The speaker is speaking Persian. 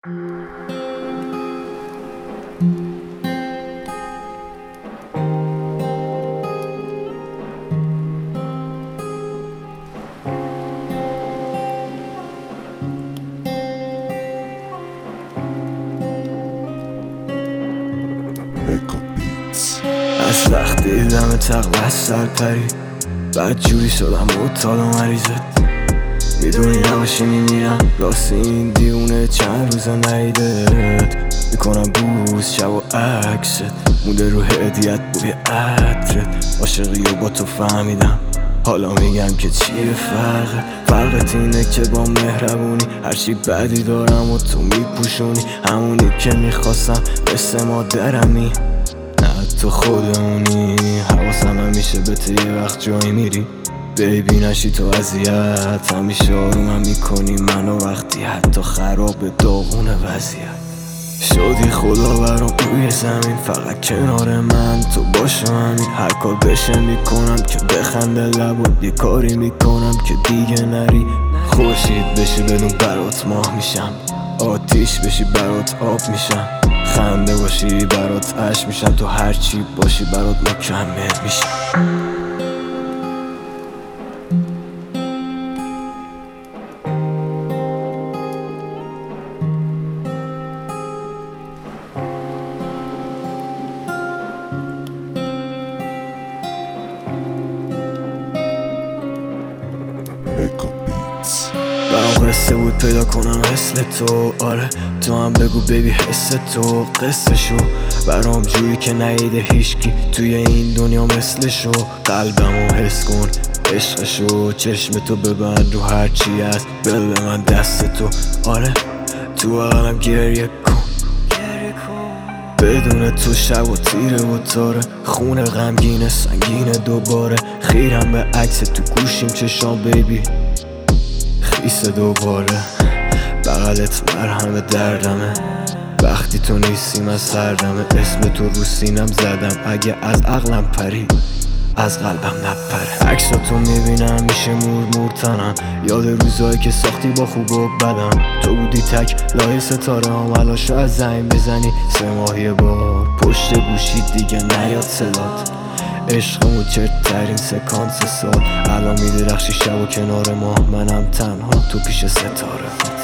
از وقتی دیدم تقل از سر پری بعد جوری شدم مطال و مریضت میدونی نباشی میمیرم راستی این دیونه چند روز نیدت میکنم بوز شب و عکست مونده رو هدیت بوی عطرت عاشقی و با تو فهمیدم حالا میگم که چیه فرقت اینه که با مهربونی هرچی بدی دارم و تو میپوشونی همونی که میخواستم مثل مادرمی نه تو خودمونی حواسم همیشه به تو یه وقت جایی میری بیبی نشی تو اذیت همیشه آرومم میکنی منو وقتی حتی خراب داغون وضعیت شدی خدا برام روی زمین فقط کنار من تو باشم همین هر کار بشه میکنم که بخنده لبات یه کاری میکنم که دیگه نری خورشید بشی بدون برات ماه میشم آتیش بشی برات آب میشم خنده باشی برات عشق میشم تو هرچی باشی برات مکمل میشم برام قصه بود پیدا کنم مثل تو آره تو هم بگو بیبی حس تو قصه شو برام جوری که نیده هیشکی توی این دنیا مثلشو قلبمو حس کن عشقشو چشم تو ببند رو هرچی هست بده من دست تو آره تو عالم گریه کن بدون تو شب و تیره و تاره خون غمگینه سنگینه دوباره خیرم به عکس تو گوشیم چشام بیبی خیسه دوباره بغلت مرهم دردمه وقتی تو نیستی من سردمه اسم تو رو سینم زدم اگه از عقلم پری از قلبم نپره عکساتو میبینم میشه مور تنم یاد روزایی که ساختی با خوب و بدم تو بودی تک لای ستاره هم علاشو از زنگ بزنی 3 ماهی بار پشت گوشی دیگه نیاد صدات عشقمو چرترین سکانس سال الان میدرخشی شب و کنار ماه منم تنها تو پیش ستاره